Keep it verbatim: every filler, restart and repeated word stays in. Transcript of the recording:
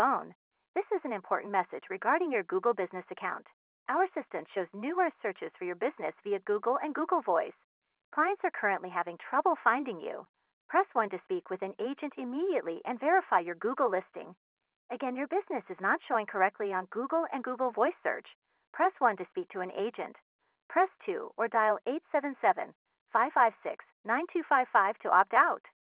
phone. This is an important message regarding your Google Business account. Our assistant shows numerous searches for your business via Google and Google Voice. Clients are currently having trouble finding you. Press one to speak with an agent immediately and verify your Google listing. Again, your business is not showing correctly on Google and Google Voice search. Press one to speak to an agent. Press two or dial eight seven seven, five five six, nine two five five to opt out.